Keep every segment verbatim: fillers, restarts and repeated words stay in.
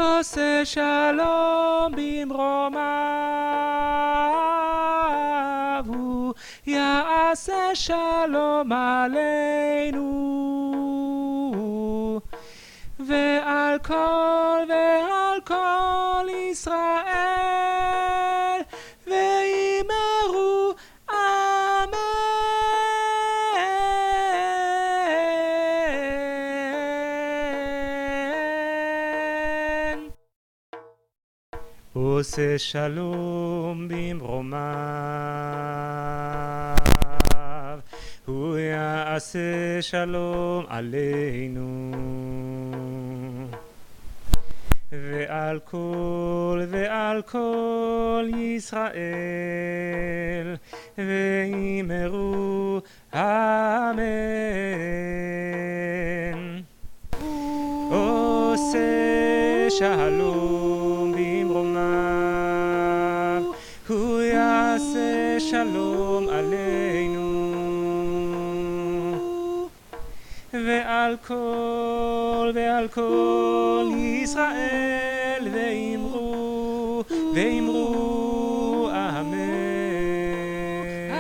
עושה שלום במרומיו, הוא יעשה שלום עלינו, ועל כל ועל כל ישראל ואמרו אמן. עושה שלום במרומיו, הוא יעשה שלום עלינו, ועל כל ועל כל ישראל ואמרו אמן. עושה שלום במרומיו, הוא יעשה שלום עלינו, ועל כל ועל כל ישראל ואמרו ואמרו אמן.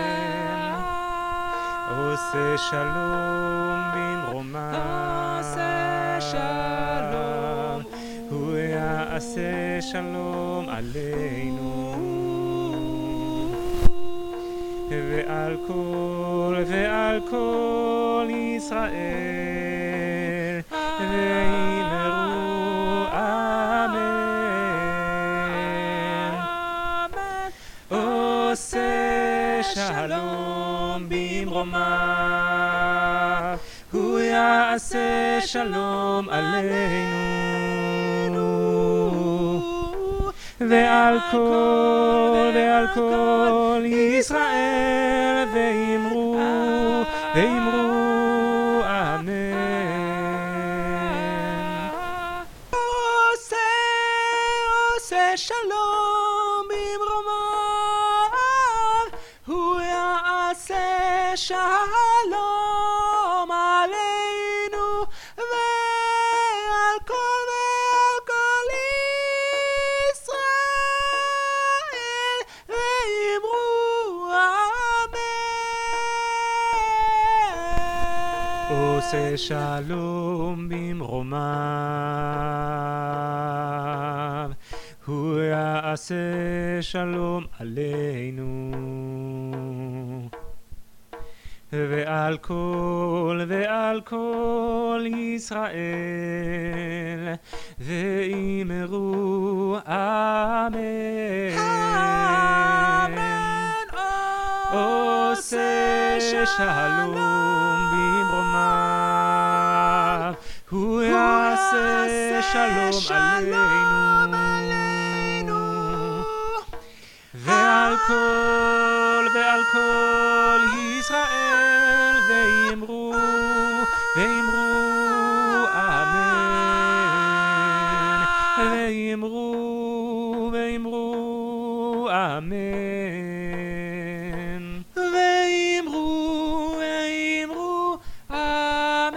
עושה שלום במרומיו, עושה שלום, הוא יעשה שלום עלינו, ועל כל ועל כל ישראל ואמרו אמן. עושה שלום במרומיו, הוא יעשה שלום עלינו, ועל כל ועל כל ישראל ואמרו ואמרו אמן. עושה עושה שלום במרומיו, הוא יעשה שלום עלינו, ועל כל ועל כל ישראל ואמרו אמן. עושה שלום במרומיו, הוא יעשה שלום עלינו, ועל כל ועל כל ישראל ואמרו אמן. עושה שלום במרומיו, הוא יעשה שלום עלינו, ועל כל ועל כל ישראל ואמרו ואמרו אמן, ואמרו ואמרו אמן, ואמרו ואמרו אמן,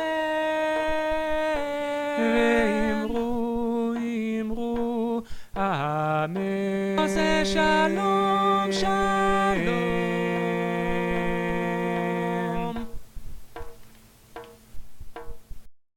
ואמרו אמרו אמן. עושה שלום שלום